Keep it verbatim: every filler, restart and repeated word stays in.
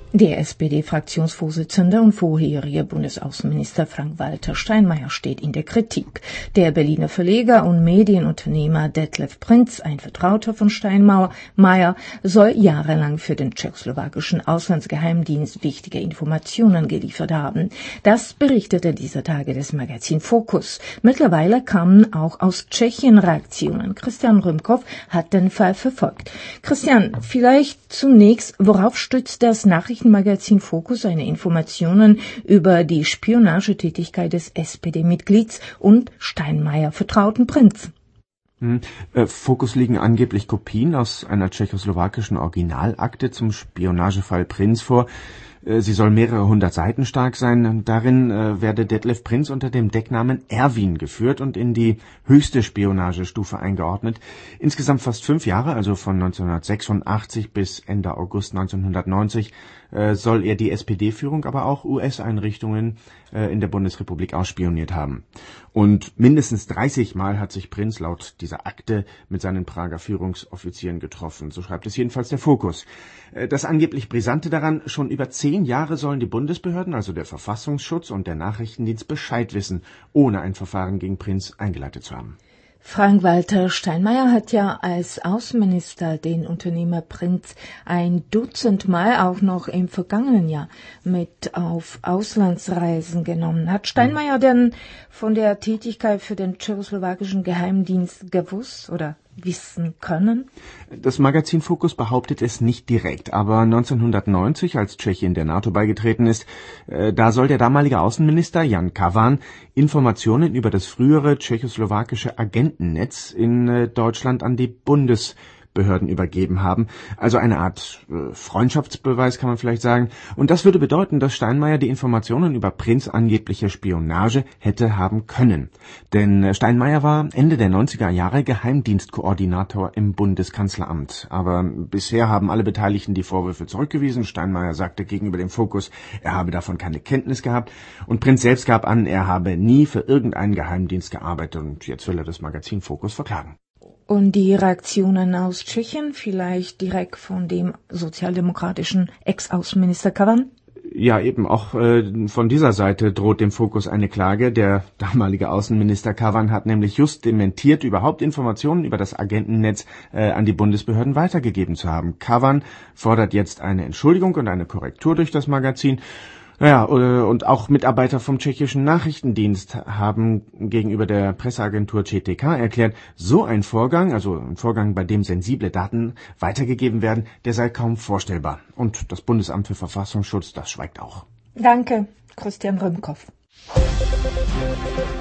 Der S P D-Fraktionsvorsitzende und vorherige Bundesaußenminister Frank-Walter Steinmeier steht in der Kritik. Der Berliner Verleger und Medienunternehmer Detlef Prinz, ein Vertrauter von Steinmeier, soll jahrelang für den tschechoslowakischen Auslandsgeheimdienst wichtige Informationen geliefert haben. Das berichtete dieser Tage das Magazin Focus. Mittlerweile kamen auch aus Tschechien Reaktionen. Christian Rümkow hat den Fall verfolgt. Christian, vielleicht zunächst, worauf stützt das Nachrichtenmagazin Focus seine Informationen über die Spionagetätigkeit des S P D-Mitglieds und Steinmeier vertrauten Prinz? Hm. Äh, Focus liegen angeblich Kopien aus einer tschechoslowakischen Originalakte zum Spionagefall Prinz vor. Sie soll mehrere hundert Seiten stark sein. Darin äh, werde Detlef Prinz unter dem Decknamen Erwin geführt und in die höchste Spionagestufe eingeordnet. Insgesamt fast fünf Jahre, also von neunzehnhundertsechsundachtzig bis Ende August neunzehnhundertneunzig, äh, soll er die S P D-Führung, aber auch U S-Einrichtungen äh, in der Bundesrepublik ausspioniert haben. Und mindestens dreißig Mal hat sich Prinz laut dieser Akte mit seinen Prager Führungsoffizieren getroffen. So schreibt es jedenfalls der Focus. Äh, das angeblich Brisante daran, schon über zehn Jahre sollen die Bundesbehörden, also der Verfassungsschutz und der Nachrichtendienst, Bescheid wissen, ohne ein Verfahren gegen Prinz eingeleitet zu haben. Frank-Walter Steinmeier hat ja als Außenminister den Unternehmer Prinz ein Dutzend Mal auch noch im vergangenen Jahr mit auf Auslandsreisen genommen. Hat Steinmeier denn von der Tätigkeit für den tschechoslowakischen Geheimdienst gewusst oder wissen können? Das Magazin Focus behauptet es nicht direkt, aber neunzehnhundertneunzig, als Tschechien der NATO beigetreten ist, äh, da soll der damalige Außenminister Jan Kavan Informationen über das frühere tschechoslowakische Agentennetz in äh, Deutschland an die Bundesbehörden übergeben haben. Also eine Art äh, Freundschaftsbeweis, kann man vielleicht sagen. Und das würde bedeuten, dass Steinmeier die Informationen über Prinz' angebliche Spionage hätte haben können. Denn äh, Steinmeier war Ende der neunziger Jahre Geheimdienstkoordinator im Bundeskanzleramt. Aber bisher haben alle Beteiligten die Vorwürfe zurückgewiesen. Steinmeier sagte gegenüber dem Focus, er habe davon keine Kenntnis gehabt. Und Prinz selbst gab an, er habe nie für irgendeinen Geheimdienst gearbeitet. Und jetzt will er das Magazin Focus verklagen. Und die Reaktionen aus Tschechien, vielleicht direkt von dem sozialdemokratischen Ex-Außenminister Kavan? Ja, eben auch äh, von dieser Seite droht dem Focus eine Klage. Der damalige Außenminister Kavan hat nämlich just dementiert, überhaupt Informationen über das Agentennetz äh, an die Bundesbehörden weitergegeben zu haben. Kavan fordert jetzt eine Entschuldigung und eine Korrektur durch das Magazin. Naja, und auch Mitarbeiter vom tschechischen Nachrichtendienst haben gegenüber der Presseagentur C T K erklärt, so ein Vorgang, also ein Vorgang, bei dem sensible Daten weitergegeben werden, der sei kaum vorstellbar. Und das Bundesamt für Verfassungsschutz, das schweigt auch. Danke, Christian Rümkow.